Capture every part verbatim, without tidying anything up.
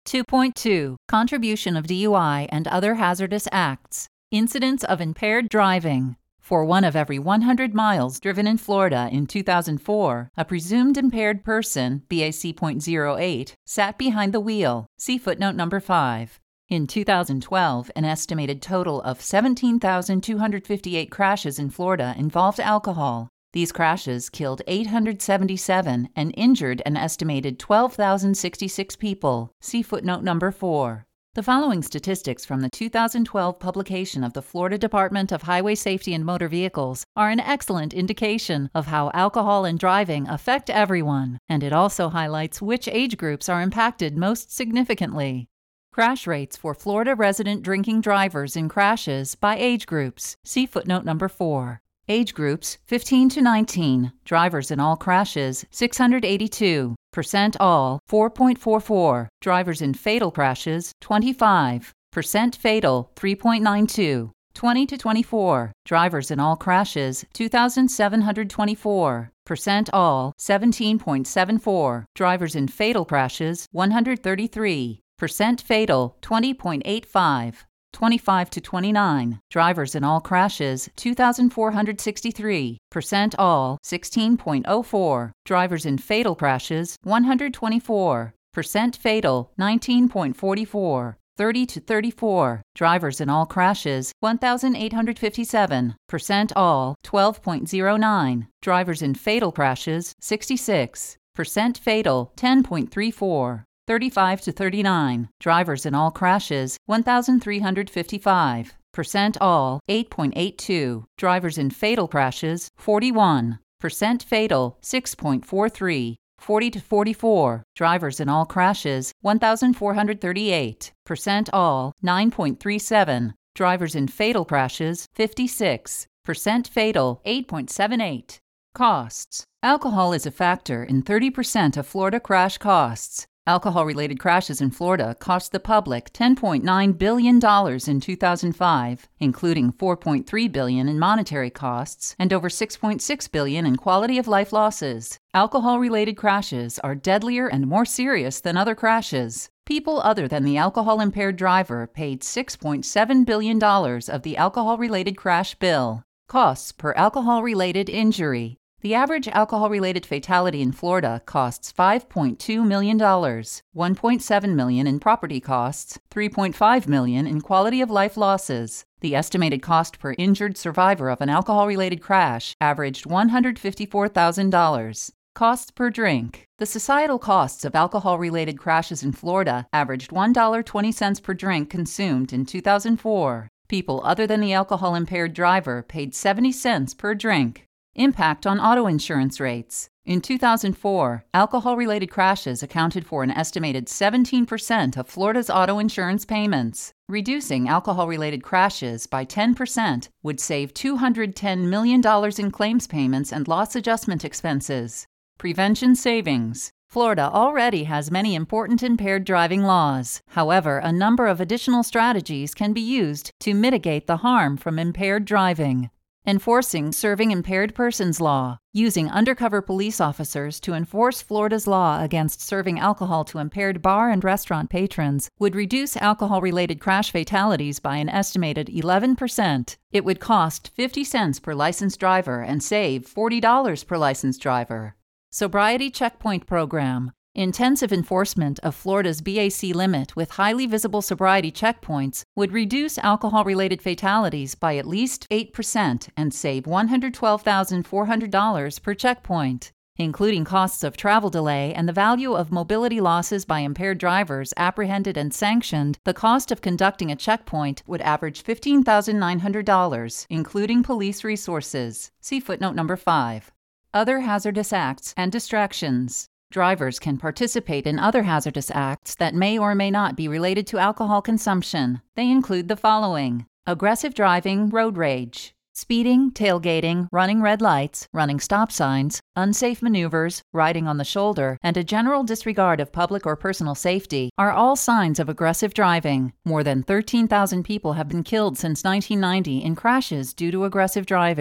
two point two. Contribution of D U I and other hazardous acts. Incidents of impaired driving. For one of every one hundred miles driven in Florida in two thousand four, a presumed impaired person, B A C zero point zero eight, sat behind the wheel. See footnote number five. In two thousand twelve, an estimated total of seventeen thousand two hundred fifty-eight crashes in Florida involved alcohol. These crashes killed eight hundred seventy-seven and injured an estimated twelve thousand sixty-six people. See footnote number four. The following statistics from the two thousand twelve publication of the Florida Department of Highway Safety and Motor Vehicles are an excellent indication of how alcohol and driving affect everyone, and it also highlights which age groups are impacted most significantly. Crash rates for Florida resident drinking drivers in crashes by age groups. See footnote number four. Age groups fifteen to nineteen, drivers in all crashes six hundred eighty-two, percent all four point four four, drivers in fatal crashes twenty-five, percent fatal three point nine two, twenty to twenty-four, drivers in all crashes two thousand seven hundred twenty-four, percent all seventeen point seven four, drivers in fatal crashes one hundred thirty-three, percent fatal twenty point eight five. twenty-five to twenty-nine, drivers in all crashes two thousand four hundred sixty-three, percent all sixteen point zero four, drivers in fatal crashes one hundred twenty-four, percent fatal nineteen point four four, thirty to thirty-four, drivers in all crashes one thousand eight hundred fifty-seven, percent all twelve point zero nine, drivers in fatal crashes sixty-six, percent fatal ten point three four. thirty-five to thirty-nine, drivers in all crashes one thousand three hundred fifty-five, percent all eight point eight two, drivers in fatal crashes forty-one, percent fatal six point four three, forty to forty-four, drivers in all crashes one thousand four hundred thirty-eight, percent all nine point three seven, drivers in fatal crashes fifty-six, percent fatal eight point seven eight. Costs. Alcohol is a factor in thirty percent of Florida crash costs. Alcohol-related crashes in Florida cost the public ten point nine billion dollars in two thousand five, including four point three billion dollars in monetary costs and over six point six billion dollars in quality-of-life losses. Alcohol-related crashes are deadlier and more serious than other crashes. People other than the alcohol-impaired driver paid six point seven billion dollars of the alcohol-related crash bill. Costs per alcohol-related injury. The average alcohol-related fatality in Florida costs five point two million dollars, one point seven million dollars in property costs, three point five million dollars in quality-of-life losses. The estimated cost per injured survivor of an alcohol-related crash averaged one hundred fifty-four thousand dollars. Costs per drink. The societal costs of alcohol-related crashes in Florida averaged one dollar and twenty cents per drink consumed in two thousand four. People other than the alcohol-impaired driver paid seventy cents per drink. Impact on auto insurance rates. In two thousand four, alcohol-related crashes accounted for an estimated seventeen percent of Florida's auto insurance payments. Reducing alcohol-related crashes by ten percent would save two hundred ten million dollars in claims payments and loss adjustment expenses. Prevention savings. Florida already has many important impaired driving laws. However, a number of additional strategies can be used to mitigate the harm from impaired driving. Enforcing Serving Impaired Persons Law. Using undercover police officers to enforce Florida's law against serving alcohol to impaired bar and restaurant patrons would reduce alcohol-related crash fatalities by an estimated eleven percent. It would cost fifty cents per licensed driver and save forty dollars per licensed driver. Sobriety Checkpoint Program. Intensive enforcement of Florida's B A C limit with highly visible sobriety checkpoints would reduce alcohol-related fatalities by at least eight percent and save one hundred twelve thousand four hundred dollars per checkpoint. Including costs of travel delay and the value of mobility losses by impaired drivers apprehended and sanctioned, the cost of conducting a checkpoint would average fifteen thousand nine hundred dollars, including police resources. See footnote number five. Other hazardous acts and distractions. Drivers can participate in other hazardous acts that may or may not be related to alcohol consumption. They include the following: aggressive driving, road rage, speeding, tailgating, running red lights, running stop signs, unsafe maneuvers, riding on the shoulder, and a general disregard of public or personal safety are all signs of aggressive driving. More than thirteen thousand people have been killed since nineteen ninety in crashes due to aggressive driving.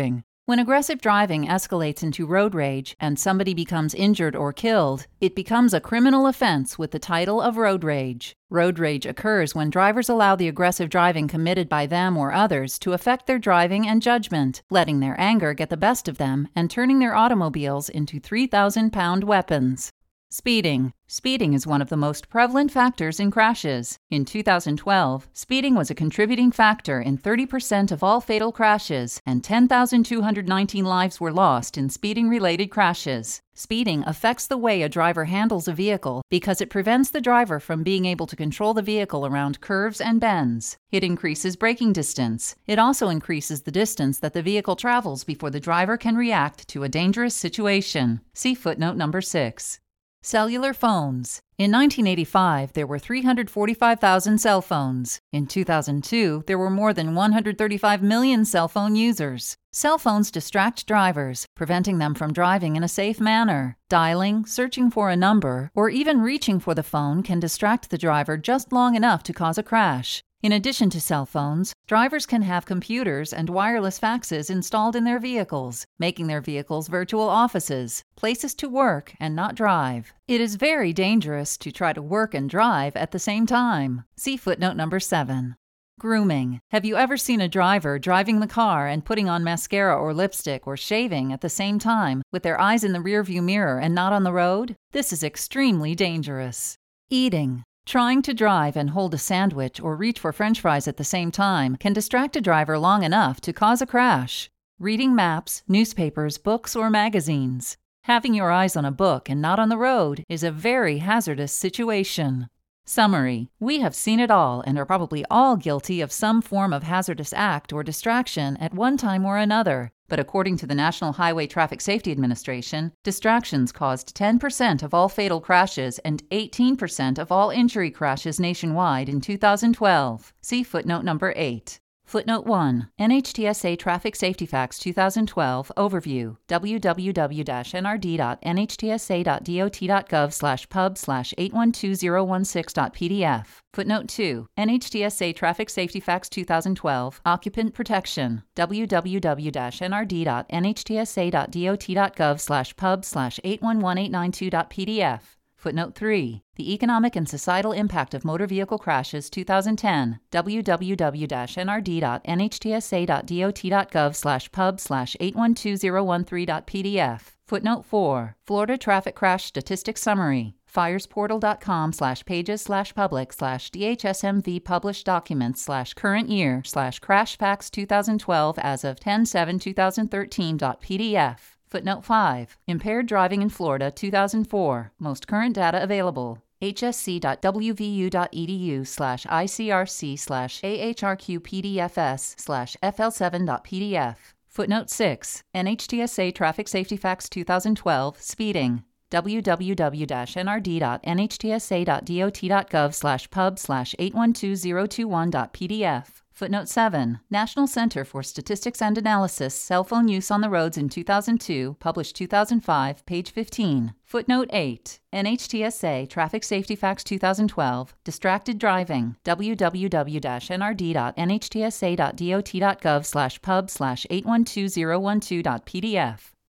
When aggressive driving escalates into road rage and somebody becomes injured or killed, it becomes a criminal offense with the title of road rage. Road rage occurs when drivers allow the aggressive driving committed by them or others to affect their driving and judgment, letting their anger get the best of them and turning their automobiles into three thousand pound weapons. Speeding. Speeding is one of the most prevalent factors in crashes. In two thousand twelve, speeding was a contributing factor in thirty percent of all fatal crashes, and ten thousand two hundred nineteen lives were lost in speeding-related crashes. Speeding affects the way a driver handles a vehicle because it prevents the driver from being able to control the vehicle around curves and bends. It increases braking distance. It also increases the distance that the vehicle travels before the driver can react to a dangerous situation. See footnote number six. Cellular phones. In nineteen eighty-five, there were three hundred forty-five thousand cell phones. In two thousand two, there were more than one hundred thirty-five million cell phone users. Cell phones distract drivers, preventing them from driving in a safe manner. Dialing, searching for a number, or even reaching for the phone can distract the driver just long enough to cause a crash. In addition to cell phones, drivers can have computers and wireless faxes installed in their vehicles, making their vehicles virtual offices, places to work and not drive. It is very dangerous to try to work and drive at the same time. See footnote number seven. Grooming. Have you ever seen a driver driving the car and putting on mascara or lipstick or shaving at the same time with their eyes in the rearview mirror and not on the road? This is extremely dangerous. Eating. Trying to drive and hold a sandwich or reach for French fries at the same time can distract a driver long enough to cause a crash. Reading maps, newspapers, books, or magazines. Having your eyes on a book and not on the road is a very hazardous situation. Summary. We have seen it all and are probably all guilty of some form of hazardous act or distraction at one time or another. But according to the National Highway Traffic Safety Administration, distractions caused ten percent of all fatal crashes and eighteen percent of all injury crashes nationwide in two thousand twelve. See footnote number eight. Footnote one. N H T S A Traffic Safety Facts twenty twelve Overview. w w w dash n r d dot n h t s a dot dot gov slash pub slash eight one two zero one six dot p d f. Footnote two. N H T S A Traffic Safety Facts twenty twelve Occupant Protection. w w w dash n r d dot n h t s a dot dot gov slash pub slash eight one one eight nine two dot p d f. Footnote three. The Economic and Societal Impact of Motor Vehicle Crashes twenty ten. w w w dash n r d dot n h t s a dot dot gov slash pub slash eight one two zero one three dot p d f. Footnote four. Florida Traffic Crash Statistics Summary. firesportal.com slash pages slash public slash dhsmv published documents slash current year slash crash facts twenty twelve as of ten seven twenty thirteen dot p d f. Footnote five. Impaired Driving in Florida two thousand four. Most current data available. h s c dot w v u dot e d u slash i c r c slash a h r q p d f s slash f l seven dot p d f. Footnote six. N H T S A Traffic Safety Facts twenty twelve Speeding. w w w dash n r d dot n h t s a dot dot gov slash pub slash eight one two zero two one dot p d f. Footnote seven. National Center for Statistics and Analysis, Cell Phone Use on the Roads in two thousand two, published two thousand five, page fifteen. Footnote eight. N H T S A Traffic Safety Facts twenty twelve Distracted Driving. w w w dash n r d dot n h t s a dot dot gov slash pub slash eight one two zero one two dot p d f.